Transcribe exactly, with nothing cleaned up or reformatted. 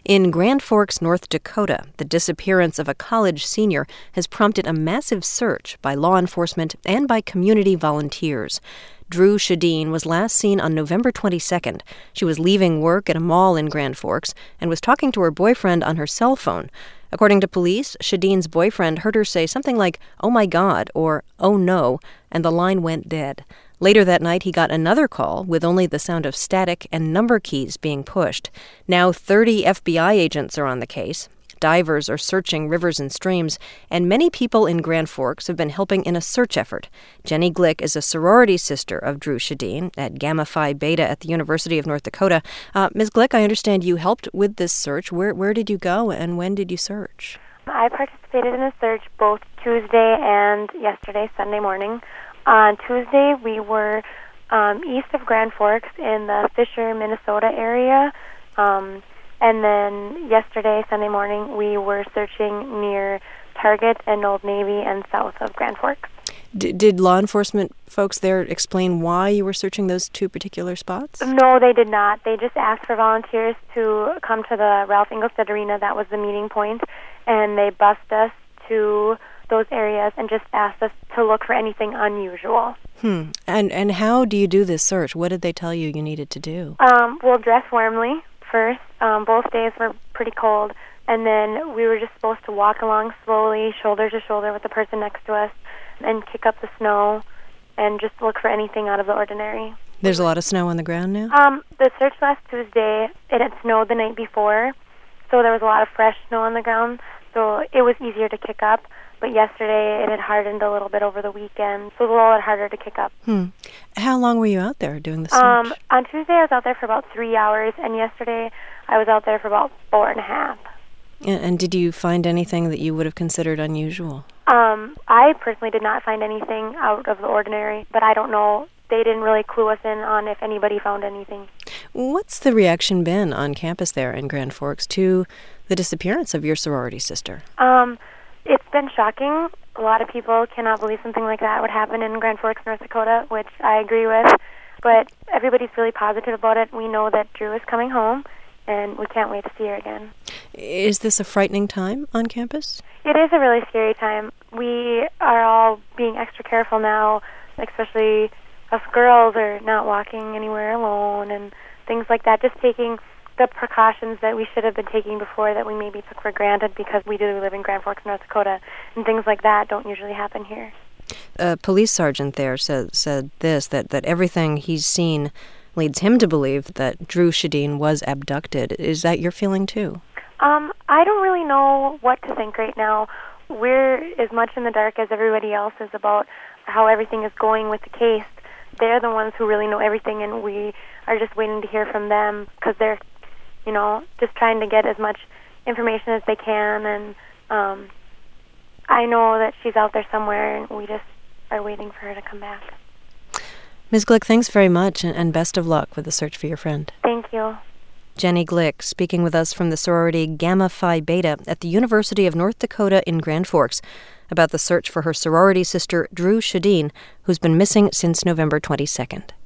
In Grand Forks, North Dakota, the disappearance of a college senior has prompted a massive search by law enforcement and by community volunteers. Drew Shadeen was last seen on November twenty-second. She was leaving work at a mall in Grand Forks and was talking to her boyfriend on her cell phone. According to police, Shadeen's boyfriend heard her say something like, "Oh my God," or "Oh no," and the line went dead. Later that night, he got another call with only the sound of static and number keys being pushed. Now thirty F B I agents are on the case. Divers are searching rivers and streams, and many people in Grand Forks have been helping in a search effort. Jenny Glick is a sorority sister of Drew Shadeen at Gamma Phi Beta at the University of North Dakota. Uh, Miz Glick, I understand you helped with this search. Where where did you go, and when did you search? I participated in a search both Tuesday and yesterday, Sunday morning. On Tuesday, we were um, east of Grand Forks in the Fisher, Minnesota area. Um, and then yesterday, Sunday morning, we were searching near Target and Old Navy and south of Grand Forks. D- did law enforcement folks there explain why you were searching those two particular spots? No, they did not. They just asked for volunteers to come to the Ralph Engelstad Arena. That was the meeting point. And they bused us to those areas and just asked us to look for anything unusual. Hmm. And and how do you do this search? What did they tell you you needed to do? Um, we'll dress warmly first. Um, both days were pretty cold. And then we were just supposed to walk along slowly, shoulder to shoulder with the person next to us, and kick up the snow and just look for anything out of the ordinary. There's a lot of snow on the ground now? Um, the search last Tuesday, it had snowed the night before, so there was a lot of fresh snow on the ground, so it was easier to kick up. But yesterday, it had hardened a little bit over the weekend, so it was a little bit harder to kick up. Hmm. How long were you out there doing the search? Um, on Tuesday, I was out there for about three hours, and yesterday, I was out there for about four and a half. And, and did you find anything that you would have considered unusual? Um, I personally did not find anything out of the ordinary, but I don't know. They didn't really clue us in on if anybody found anything. What's the reaction been on campus there in Grand Forks to the disappearance of your sorority sister? Um... It's been shocking. A lot of people cannot believe something like that would happen in Grand Forks, North Dakota, which I agree with. But everybody's really positive about it. We know that Drew is coming home, and we can't wait to see her again. Is this a frightening time on campus? It is a really scary time. We are all being extra careful now, especially us girls are not walking anywhere alone and things like that, just taking the precautions that we should have been taking before that we maybe took for granted because we do live in Grand Forks, North Dakota, and things like that don't usually happen here. A police sergeant there said said this, that, that everything he's seen leads him to believe that Drew Shadeen was abducted. Is that your feeling too? Um, I don't really know what to think right now. We're as much in the dark as everybody else is about how everything is going with the case. They're the ones who really know everything, and we are just waiting to hear from them because they're you know, just trying to get as much information as they can. And um, I know that she's out there somewhere, and we just are waiting for her to come back. Miz Glick, thanks very much, and best of luck with the search for your friend. Thank you. Jenny Glick, speaking with us from the sorority Gamma Phi Beta at the University of North Dakota in Grand Forks about the search for her sorority sister, Drew Shadeen, who's been missing since November twenty-second.